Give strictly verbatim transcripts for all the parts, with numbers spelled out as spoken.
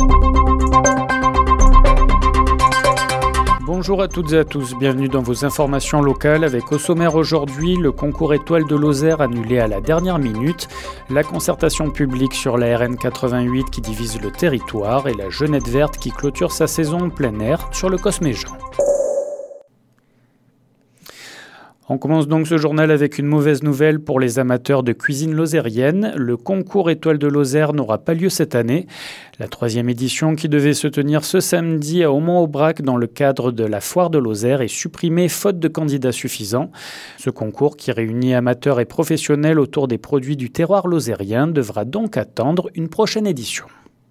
Bonjour à toutes et à tous, bienvenue dans vos informations locales avec au sommaire aujourd'hui le concours Étoile de Lozère annulé à la dernière minute, la concertation publique sur la R N quatre-vingt-huit qui divise le territoire et la Jeunette verte qui clôture sa saison en plein air sur le Cosméjean. On commence donc ce journal avec une mauvaise nouvelle pour les amateurs de cuisine lozérienne. Le concours Étoile de Lozère n'aura pas lieu cette année. La troisième édition qui devait se tenir ce samedi à Aumont-Aubrac dans le cadre de la foire de Lozère est supprimée faute de candidats suffisants. Ce concours qui réunit amateurs et professionnels autour des produits du terroir lozérien devra donc attendre une prochaine édition.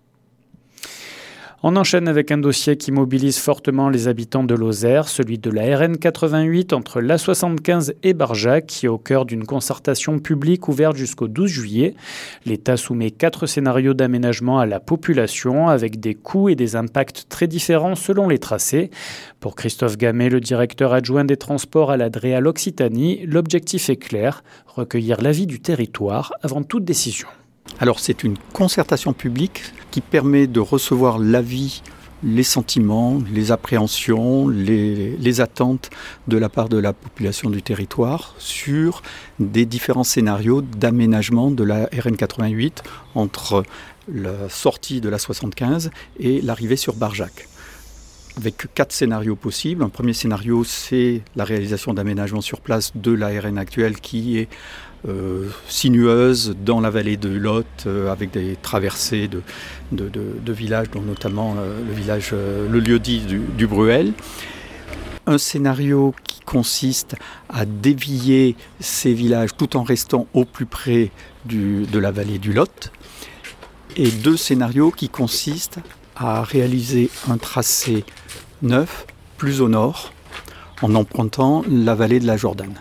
On enchaîne avec un dossier qui mobilise fortement les habitants de Lozère, celui de la R N quatre-vingt-huit entre l'A soixante-quinze et Barjac, qui est au cœur d'une concertation publique ouverte jusqu'au douze juillet. L'État soumet quatre scénarios d'aménagement à la population avec des coûts et des impacts très différents selon les tracés. Pour Christophe Gamet, le directeur adjoint des transports à la DREAL Occitanie, l'objectif est clair, recueillir l'avis du territoire avant toute décision. Alors c'est une concertation publique qui permet de recevoir l'avis, les sentiments, les appréhensions, les, les attentes de la part de la population du territoire sur des différents scénarios d'aménagement de la R N quatre-vingt-huit entre la sortie de la soixante-quinze et l'arrivée sur Barjac. Avec quatre scénarios possibles. Un premier scénario, c'est la réalisation d'aménagements sur place de la R N actuelle qui est euh, sinueuse dans la vallée de Lot, euh, avec des traversées de, de, de, de villages, dont notamment euh, le village, euh, le lieu-dit du, du Bruel. Un scénario qui consiste à dévier ces villages tout en restant au plus près du, de la vallée du Lot. Et deux scénarios qui consistent à réaliser un tracé neuf, plus au nord, en empruntant la vallée de la Jordanne.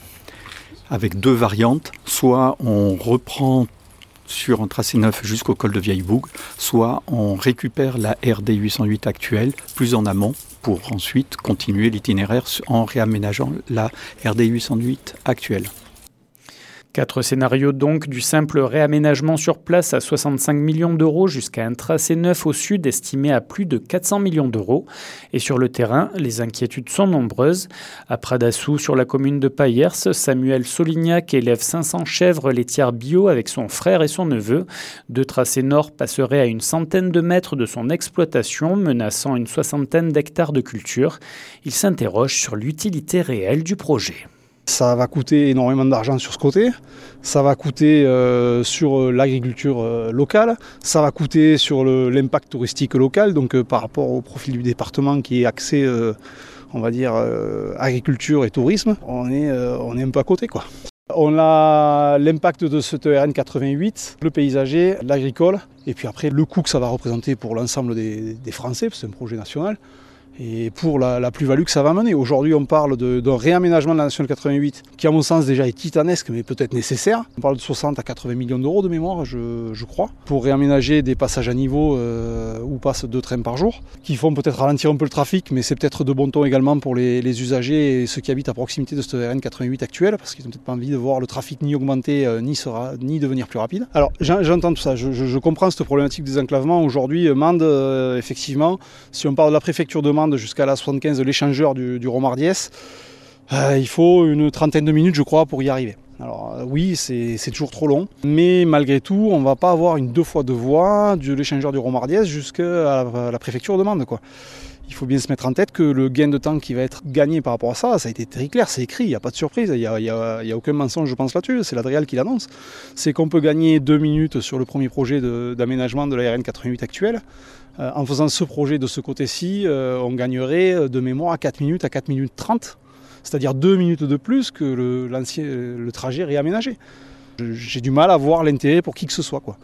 Avec deux variantes, soit on reprend sur un tracé neuf jusqu'au col de Vieille-Bougue, soit on récupère la R D huit cent huit actuelle plus en amont pour ensuite continuer l'itinéraire en réaménageant la R D huit cent huit actuelle. Quatre scénarios donc, du simple réaménagement sur place à soixante-cinq millions d'euros jusqu'à un tracé neuf au sud estimé à plus de quatre cents millions d'euros. Et sur le terrain, les inquiétudes sont nombreuses. À Pradassou, sur la commune de Payers, Samuel Solignac élève cinq cents chèvres laitières bio avec son frère et son neveu. Deux tracés nord passeraient à une centaine de mètres de son exploitation, menaçant une soixantaine d'hectares de culture. Il s'interroge sur l'utilité réelle du projet. Ça va coûter énormément d'argent sur ce côté, ça va coûter euh, sur l'agriculture euh, locale, ça va coûter sur le, l'impact touristique local, donc euh, par rapport au profil du département qui est axé, euh, on va dire, euh, agriculture et tourisme, on est, euh, on est un peu à côté, quoi. On a l'impact de cette R N quatre-vingt-huit, le paysager, l'agricole, et puis après le coût que ça va représenter pour l'ensemble des, des Français, parce que c'est un projet national. Et pour la, la plus-value que ça va mener. Aujourd'hui, on parle de, d'un réaménagement de la nationale quatre-vingt-huit qui, à mon sens, déjà est titanesque, mais peut-être nécessaire. On parle de soixante à quatre-vingts millions d'euros de mémoire, je, je crois, pour réaménager des passages à niveau euh, où passent deux trains par jour, qui font peut-être ralentir un peu le trafic, mais c'est peut-être de bon ton également pour les, les usagers et ceux qui habitent à proximité de cette R N quatre-vingt-huit actuelle, parce qu'ils n'ont peut-être pas envie de voir le trafic ni augmenter, euh, ni, sera, ni devenir plus rapide. Alors, j'entends tout ça, je, je, je comprends cette problématique des enclavements. Aujourd'hui, Mende, euh, effectivement, si on parle de la préfecture de Mende jusqu'à la soixante-quinze de l'échangeur du, du Romardiès, euh, il faut une trentaine de minutes, je crois, pour y arriver. Alors euh, oui, c'est, c'est toujours trop long, mais malgré tout, on ne va pas avoir une deux fois deux voies de l'échangeur du Romardiès jusqu'à la, la préfecture de Mende, quoi. Il faut bien se mettre en tête que le gain de temps qui va être gagné par rapport à ça, ça a été très clair, c'est écrit, il n'y a pas de surprise, il n'y a, il y a, il y a aucun mensonge, je pense, là-dessus, c'est la DREAL qui l'annonce. C'est qu'on peut gagner deux minutes sur le premier projet de, d'aménagement de la R N quatre-vingt-huit actuelle. Euh, en faisant ce projet de ce côté-ci, euh, on gagnerait de mémoire à quatre minutes, à quatre minutes trente, c'est-à-dire deux minutes de plus que le, l'ancien, le trajet réaménagé. J'ai du mal à voir l'intérêt pour qui que ce soit, quoi.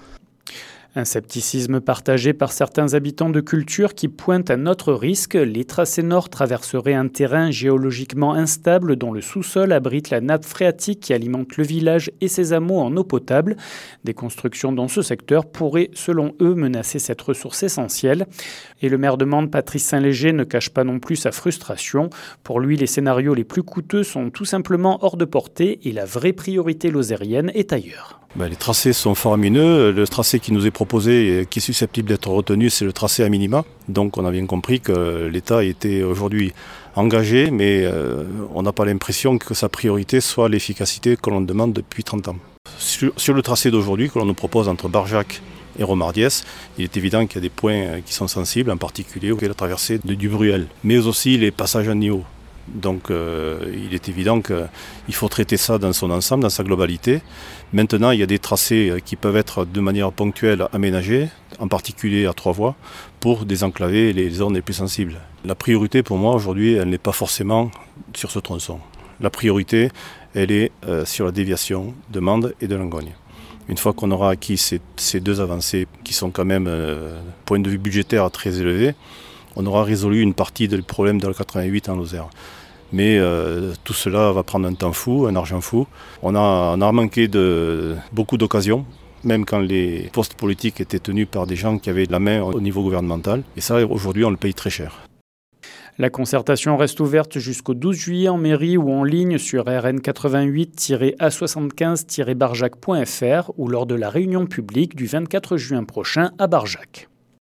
Un scepticisme partagé par certains habitants de culture qui pointent à notre risque. Les tracés nord traverseraient un terrain géologiquement instable dont le sous-sol abrite la nappe phréatique qui alimente le village et ses hameaux en eau potable. Des constructions dans ce secteur pourraient, selon eux, menacer cette ressource essentielle. Et le maire de Mende, Patrice Saint-Léger, ne cache pas non plus sa frustration. Pour lui, les scénarios les plus coûteux sont tout simplement hors de portée et la vraie priorité lozérienne est ailleurs. Ben, les tracés sont faramineux. Le tracé qui nous est proposé proposé et qui est susceptible d'être retenu, c'est le tracé à minima. Donc on a bien compris que l'État était aujourd'hui engagé, mais euh, on n'a pas l'impression que sa priorité soit l'efficacité que l'on demande depuis trente ans. Sur, sur le tracé d'aujourd'hui que l'on nous propose entre Barjac et Romardiès, il est évident qu'il y a des points qui sont sensibles, en particulier la traversée de Dubruel, mais aussi les passages à niveau. Donc euh, il est évident qu'il faut traiter ça dans son ensemble, dans sa globalité. Maintenant, il y a des tracés qui peuvent être de manière ponctuelle aménagés, en particulier à trois voies, pour désenclaver les zones les plus sensibles. La priorité pour moi aujourd'hui, elle n'est pas forcément sur ce tronçon. La priorité, elle est euh, sur la déviation de Mende et de Langogne. Une fois qu'on aura acquis ces, ces deux avancées qui sont quand même, euh, point de vue budgétaire, très élevées, on aura résolu une partie du problème de la quatre-vingt-huit en Lozère. Mais euh, tout cela va prendre un temps fou, un argent fou. On a, on a manqué de beaucoup d'occasions, même quand les postes politiques étaient tenus par des gens qui avaient la main au niveau gouvernemental. Et ça, aujourd'hui, on le paye très cher. La concertation reste ouverte jusqu'au douze juillet en mairie ou en ligne sur r n quatre-vingt-huit a soixante-quinze barjac point f r ou lors de la réunion publique du vingt-quatre juin prochain à Barjac.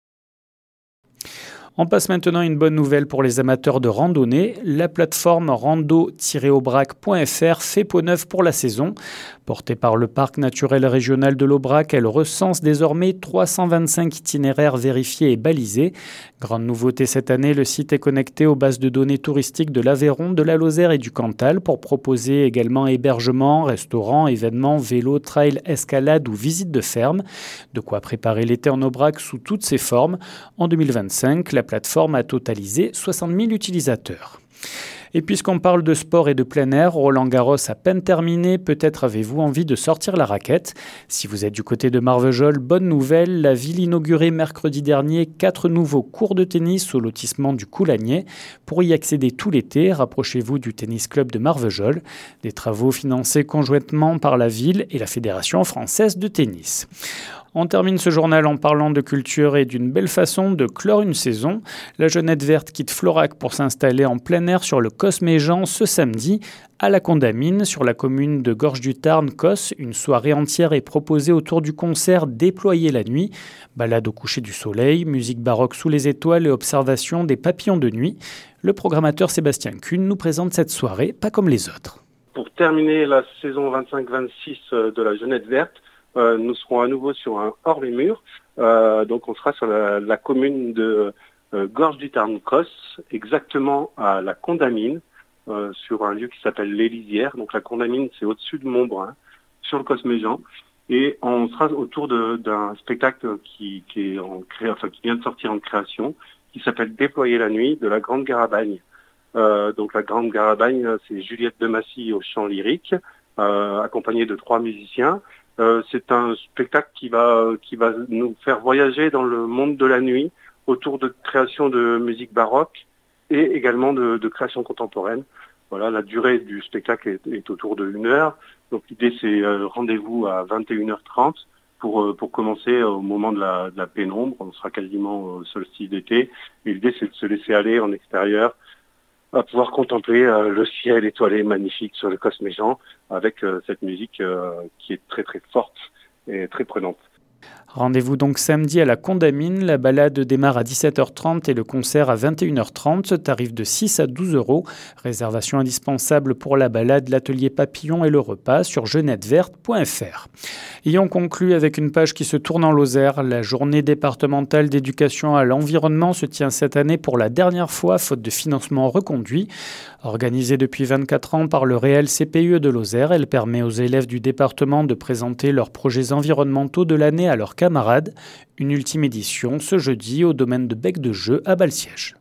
On passe maintenant à une bonne nouvelle pour les amateurs de randonnée. La plateforme rando tiret aubrac point f r fait peau neuve pour la saison. Portée par le parc naturel régional de l'Aubrac, elle recense désormais trois cent vingt-cinq itinéraires vérifiés et balisés. Grande nouveauté cette année, le site est connecté aux bases de données touristiques de l'Aveyron, de la Lozère et du Cantal pour proposer également hébergement, restaurants, événements, vélos, trail, escalade ou visites de ferme. De quoi préparer l'été en Aubrac sous toutes ses formes. En deux mille vingt-cinq, la plateforme a totalisé soixante mille utilisateurs. Et puisqu'on parle de sport et de plein air, Roland Garros a peine terminé, peut-être avez-vous envie de sortir la raquette. Si vous êtes du côté de Marvejols, bonne nouvelle, la ville inaugurait mercredi dernier quatre nouveaux cours de tennis au lotissement du Coulagnier. Pour y accéder tout l'été, rapprochez-vous du tennis club de Marvejols, des travaux financés conjointement par la ville et la Fédération française de tennis. On termine ce journal en parlant de culture et d'une belle façon de clore une saison. La Jeunette Verte quitte Florac pour s'installer en plein air sur le Cosméjean ce samedi. À la Condamine, sur la commune de Gorges-du-Tarn-Cos, une soirée entière est proposée autour du concert Déployer la nuit. Balade au coucher du soleil, musique baroque sous les étoiles et observation des papillons de nuit. Le programmateur Sébastien Kuhn nous présente cette soirée pas comme les autres. Pour terminer la saison vingt-cinq vingt-six de la Jeunette Verte, Euh, nous serons à nouveau sur un hors-les-murs. Euh, donc on sera sur la, la commune de euh, Gorges-du-Tarn-Cos, exactement à la Condamine, euh, sur un lieu qui s'appelle l'Élisière. Donc la Condamine, c'est au-dessus de Montbrun, sur le Cosméjean. Et on sera autour de, d'un spectacle qui, qui, est en cré... enfin, qui vient de sortir en création, qui s'appelle Déployer la nuit, de la Grande Garabagne. Euh, donc la Grande Garabagne, c'est Juliette de Massy au chant lyrique, euh, accompagnée de trois musiciens. Euh, c'est un spectacle qui va qui va nous faire voyager dans le monde de la nuit autour de création de musique baroque et également de, de création contemporaine. Voilà, la durée du spectacle est, est autour de une heure. Donc l'idée c'est euh, rendez-vous à vingt et une heures trente pour euh, pour commencer au moment de la, de la pénombre. On sera quasiment au solstice d'été. Et l'idée c'est de se laisser aller en extérieur, à pouvoir contempler euh, le ciel étoilé magnifique sur le Cosméjean avec euh, cette musique euh, qui est très très forte et très prenante. Rendez-vous donc samedi à la Condamine. La balade démarre à dix-sept heures trente et le concert à vingt et une heures trente. Tarif de six à douze euros. Réservation indispensable pour la balade, l'atelier papillon et le repas sur jeunette verte point f r. Et on conclut avec une page qui se tourne en Lozère. La journée départementale d'éducation à l'environnement se tient cette année pour la dernière fois, faute de financement reconduit. Organisée depuis vingt-quatre ans par le réel C P U E de Lozère, elle permet aux élèves du département de présenter leurs projets environnementaux de l'année à leurs camarades. Une ultime édition ce jeudi au domaine de Bec de Jeu à Balsiège.